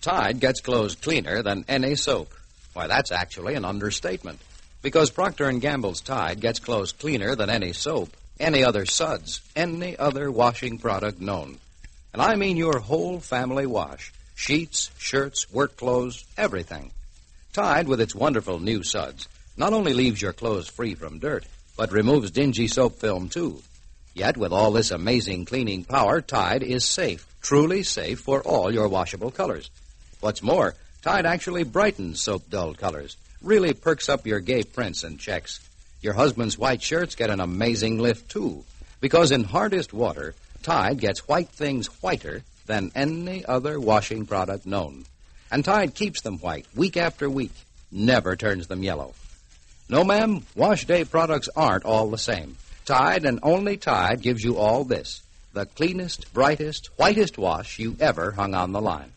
Tide gets clothes cleaner than any soap. Why, that's actually an understatement. Because Procter & Gamble's Tide gets clothes cleaner than any soap, any other suds, any other washing product known. And I mean your whole family wash. Sheets, shirts, work clothes, everything. Tide, with its wonderful new suds, not only leaves your clothes free from dirt, but removes dingy soap film, too. Yet, with all this amazing cleaning power, Tide is safe, truly safe for all your washable colors. What's more, Tide actually brightens soap-dulled colors, really perks up your gay prints and checks. Your husband's white shirts get an amazing lift, too, because in hardest water, Tide gets white things whiter than any other washing product known. And Tide keeps them white week after week, never turns them yellow. No, ma'am, wash day products aren't all the same. Tide and only Tide gives you all this, the cleanest, brightest, whitest wash you ever hung on the line.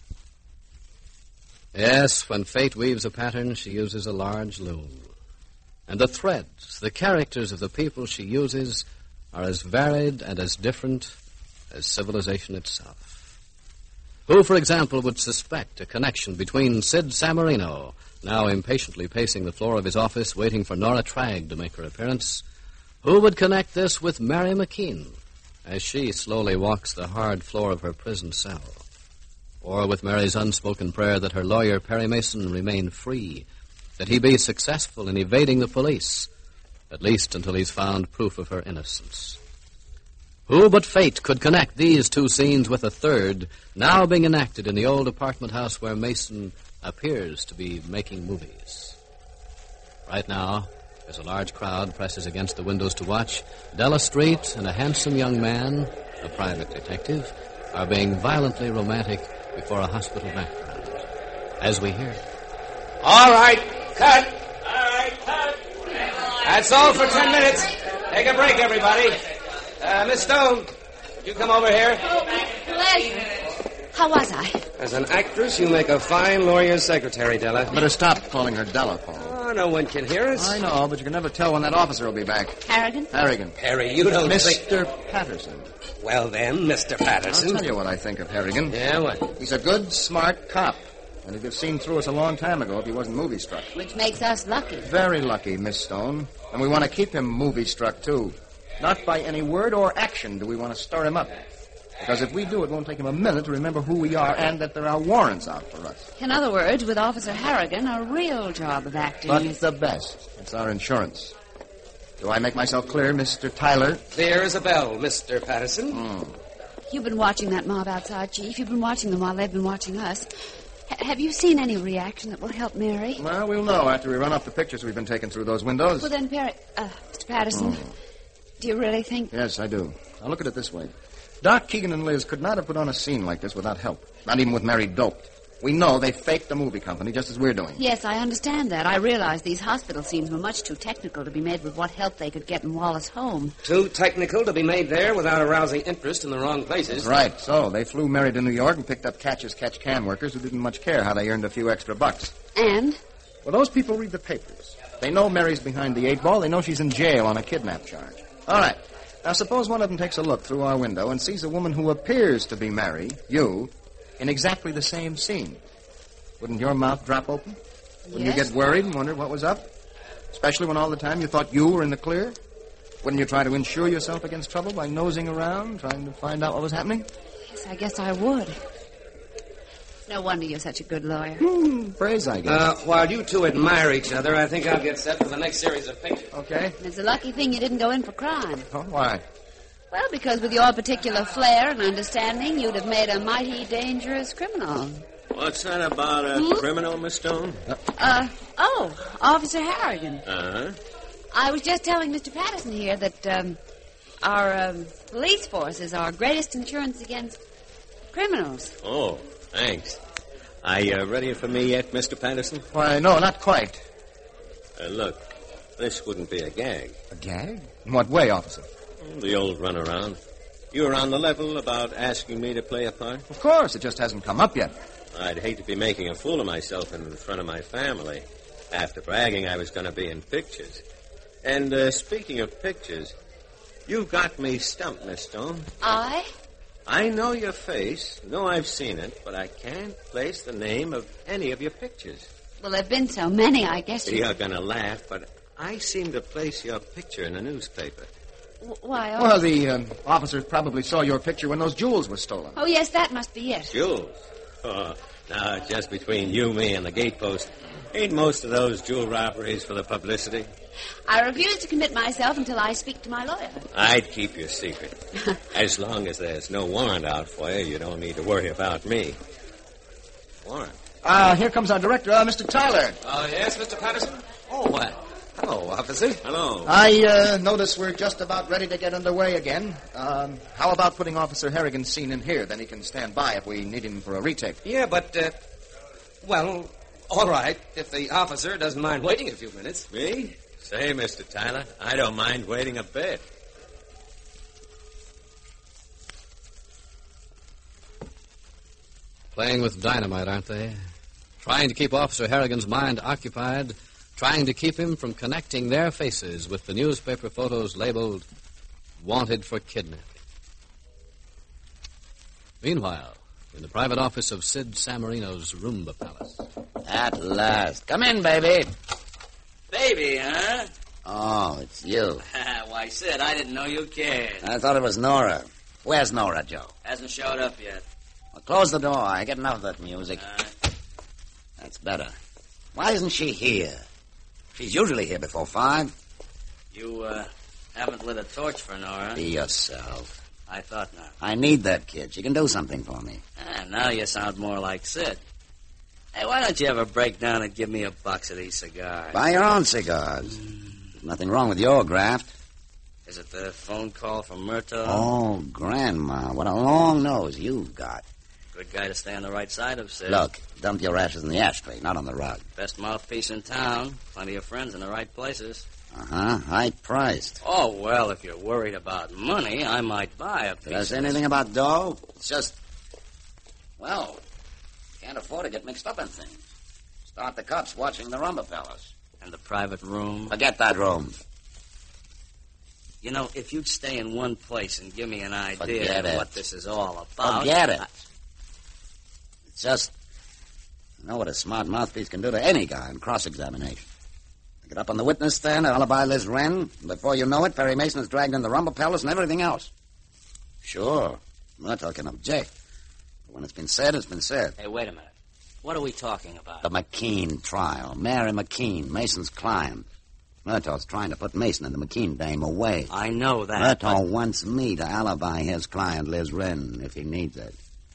Yes, when fate weaves a pattern, she uses a large loom. And the threads, the characters of the people she uses are as varied and as different as civilization itself. Who, for example, would suspect a connection between Sid Samarino, now impatiently pacing the floor of his office waiting for Nora Tragg to make her appearance? Who would connect this with Mary McKean as she slowly walks the hard floor of her prison cell? Or with Mary's unspoken prayer that her lawyer, Perry Mason, remain free, that he be successful in evading the police, at least until he's found proof of her innocence? Who but fate could connect these two scenes with a third, now being enacted in the old apartment house where Mason appears to be making movies? Right now, as a large crowd presses against the windows to watch, Della Street and a handsome young man, a private detective, are being violently romantic before a hospital background. As we hear... All right, cut. All right, cut. That's all for 10 minutes. Take a break, everybody. Miss Stone, you come over here. Pleasure. How was I? As an actress, you make a fine lawyer's secretary, Della. Better stop calling her Della, Paul. Oh, no one can hear us. I know, but you can never tell when that officer will be back. Harrigan? Harrigan. Harry, you don't Mr. Patterson. Well, then, Mr. Patterson. I'll tell you what I think of Harrigan. Yeah, what? He's a good, smart cop. And he'd have seen through us a long time ago if he wasn't movie-struck. Which makes us lucky. Very lucky, Miss Stone. And we want to keep him movie-struck, too. Not by any word or action do we want to stir him up. Because if we do, it won't take him a minute to remember who we are and that there are warrants out for us. In other words, with Officer Harrigan, a real job of acting But is... the best. It's our insurance. Do I make myself clear, Mr. Tyler? There is a bell, Mr. Patterson. You've been watching that mob outside, Chief. You've been watching them while they've been watching us. Have you seen any reaction that will help Mary? Well, we'll know after we run off the pictures we've been taking through those windows. Well, then, Mr. Patterson, do you really think... Yes, I do. Now, look at it this way. Doc, Keegan, and Liz could not have put on a scene like this without help. Not even with Mary doped. We know they faked the movie company just as we're doing. Yes, I understand that. I realize these hospital scenes were much too technical to be made with what help they could get in Wallace' home. Too technical to be made there without arousing interest in the wrong places. That's right. So they flew Mary to New York and picked up catch-as-catch-can workers who didn't much care how they earned a few extra bucks. And? Well, those people read the papers. They know Mary's behind the 8 ball. They know she's in jail on a kidnap charge. All right. Now, suppose one of them takes a look through our window and sees a woman who appears to be Mary, you, in exactly the same scene. Wouldn't your mouth drop open? Wouldn't you get worried and wonder what was up? Especially when all the time you thought you were in the clear? Wouldn't you try to insure yourself against trouble by nosing around, trying to find out what was happening? Yes, I guess I would. No wonder you're such a good lawyer. Praise, I guess. While you two admire each other, I think I'll get set for the next series of pictures. Okay. And it's a lucky thing you didn't go in for crime. Oh, why? Well, because with your particular flair and understanding, you'd have made a mighty dangerous criminal. What's that about a criminal, Miss Stone? Officer Harrigan. Uh-huh. I was just telling Mr. Patterson here that our police force is our greatest insurance against criminals. Oh, thanks. Are you ready for me yet, Mr. Patterson? Why, no, not quite. Look, this wouldn't be a gag. A gag? In what way, officer? The old runaround. You were on the level about asking me to play a part? Of course, it just hasn't come up yet. I'd hate to be making a fool of myself in front of my family after bragging I was going to be in pictures. And speaking of pictures, you've got me stumped, Miss Stone. I? I know your face. No, I've seen it, but I can't place the name of any of your pictures. Well, there have been so many, I guess. You're going to laugh, but I seem to place your picture in a newspaper. Why? Well, the officers probably saw your picture when those jewels were stolen. Oh, yes, that must be it. Jewels? Oh, now, just between you, me, and the gatepost, ain't most of those jewel robberies for the publicity? I refuse to commit myself until I speak to my lawyer. I'd keep your secret. As long as there's no warrant out for you, you don't need to worry about me. Warrant? Here comes our director, Mr. Tyler. Yes, Mr. Patterson? Oh, well. Hello, officer. Hello. I notice we're just about ready to get underway again. How about putting Officer Harrigan's scene in here? Then he can stand by if we need him for a retake. Yeah, but, well, all right, if the officer doesn't mind waiting a few minutes. Me? Say, Mr. Tyler, I don't mind waiting a bit. Playing with dynamite, aren't they? Trying to keep Officer Harrigan's mind occupied, trying to keep him from connecting their faces with the newspaper photos labeled Wanted for Kidnapping. Meanwhile, in the private office of Sid Samarino's Roomba Palace. At last. Come in, baby. Baby, huh? Oh, it's you. Why, Sid, I didn't know you cared. I thought it was Nora. Where's Nora, Joe? Hasn't showed up yet. Well, close the door. I get enough of that music. That's better. Why isn't she here? She's usually here before 5. You, haven't lit a torch for Nora. Be yourself. I thought not. I need that kid. She can do something for me. Now you sound more like Sid. Hey, why don't you ever break down and give me a box of these cigars? Buy your own cigars. There's nothing wrong with your graft. Is it the phone call from Murtaugh? Oh, Grandma, what a long nose you've got. Good guy to stay on the right side of, Sid. Look, dump your ashes in the ashtray, not on the rug. Best mouthpiece in town. Plenty of friends in the right places. Uh-huh, high-priced. Oh, well, if you're worried about money, I might buy a piece. Did I say anything about dough? It's just, well, can't afford to get mixed up in things. Start the cops watching the Rumba Palace. And the private room. Forget that room. You know, if you'd stay in one place and give me an idea Forget of it. what this is all about... Forget it. It's just, you know what a smart mouthpiece can do to any guy in cross-examination. Get up on the witness stand, alibi Liz Wren, and before you know it, Perry Mason is dragged in the Rumba Palace and everything else. Sure, Murtaugh can object. But when it's been said, it's been said. Hey, wait a minute. What are we talking about? The McKean trial. Mary McKean, Mason's client. Murtaugh's trying to put Mason and the McKean dame away. I know that. Murtaugh wants me to alibi his client, Liz Wren, if he needs it.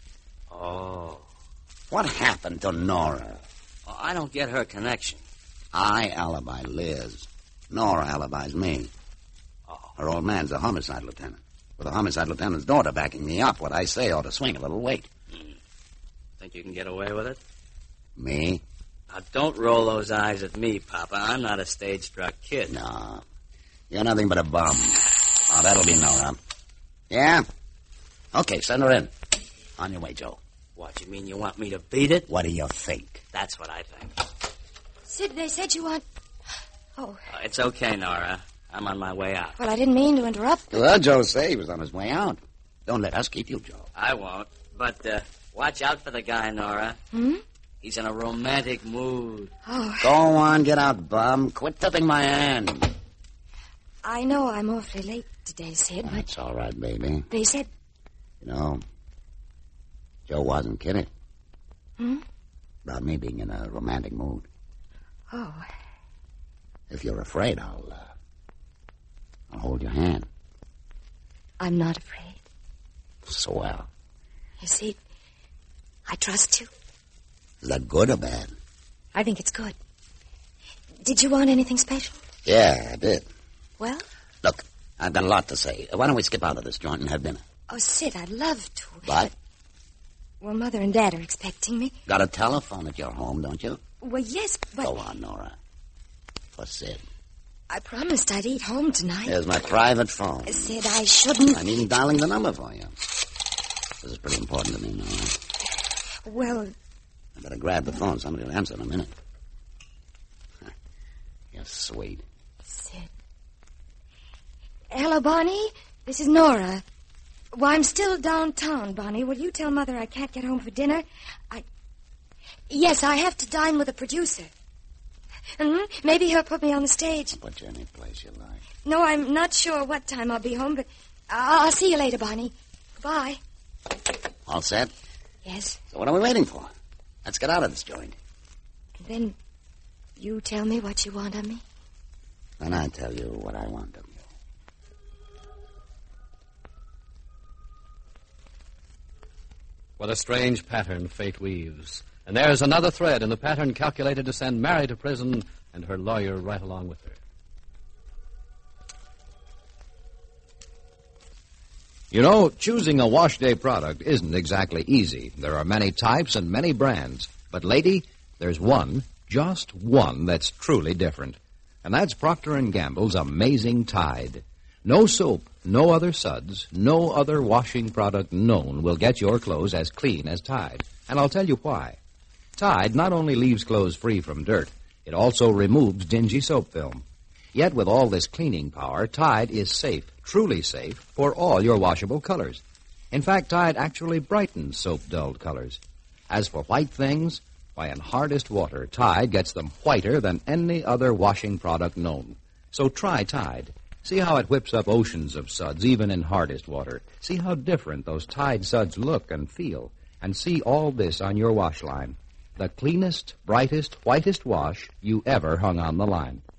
Oh. What happened to Nora? Well, I don't get her connection. I alibi Liz. Nora alibis me. Oh. Her old man's a homicide lieutenant. With a homicide lieutenant's daughter backing me up, what I say ought to swing a little weight. Think you can get away with it? Me? Now, don't roll those eyes at me, Papa. I'm not a stage-struck kid. No. You're nothing but a bum. Oh, that'll be Nora. Yeah? Okay, send her in. On your way, Joe. What, you mean you want me to beat it? What do you think? That's what I think. Sid, they said you want... Oh. It's okay, Nora. I'm on my way out. Well, I didn't mean to interrupt. Well, Joe say he was on his way out. Don't let us keep you, Joe. I won't. But, watch out for the guy, Nora. Hmm? He's in a romantic mood. Oh. Go on, get out, bum. Quit tipping my hand. I know I'm awfully late today, Sid, but... That's all right, baby. They said... You know, Joe wasn't kidding. Hmm? About me being in a romantic mood. Oh. If you're afraid, I'll hold your hand. I'm not afraid. Swell. You see, I trust you. Is that good or bad? I think it's good. Did you want anything special? Yeah, I did. Well? Look, I've got a lot to say. Why don't we skip out of this joint and have dinner? Oh, Sid, I'd love to. What? Well, Mother and Dad are expecting me. Got a telephone at your home, don't you? Well, yes, but... Go on, Nora. For Sid. I promised I'd eat home tonight. Here's my private phone. Sid, I shouldn't... I'm even dialing the number for you. This is pretty important to me, Nora. Well... I better grab the phone. Somebody will answer in a minute. You're sweet. Sid. Hello, Bonnie. This is Nora. Well, I'm still downtown, Bonnie. Will you tell Mother I can't get home for dinner? Yes, I have to dine with a producer. Maybe he'll put me on the stage. I'll put you any place you like. No, I'm not sure what time I'll be home, but I'll see you later, Bonnie. Goodbye. All set? Yes. So what are we waiting for? Let's get out of this joint. And then you tell me what you want of me. Then I tell you what I want of you. What a strange pattern fate weaves. And there's another thread in the pattern calculated to send Mary to prison and her lawyer right along with her. You know, choosing a wash day product isn't exactly easy. There are many types and many brands. But, lady, there's one, just one, that's truly different. And that's Procter & Gamble's Amazing Tide. No soap, no other suds, no other washing product known will get your clothes as clean as Tide. And I'll tell you why. Tide not only leaves clothes free from dirt, it also removes dingy soap film. Yet with all this cleaning power, Tide is safe, truly safe, for all your washable colors. In fact, Tide actually brightens soap-dulled colors. As for white things, why, in hardest water, Tide gets them whiter than any other washing product known. So try Tide. See how it whips up oceans of suds, even in hardest water. See how different those Tide suds look and feel. And see all this on your wash line. The cleanest, brightest, whitest wash you ever hung on the line.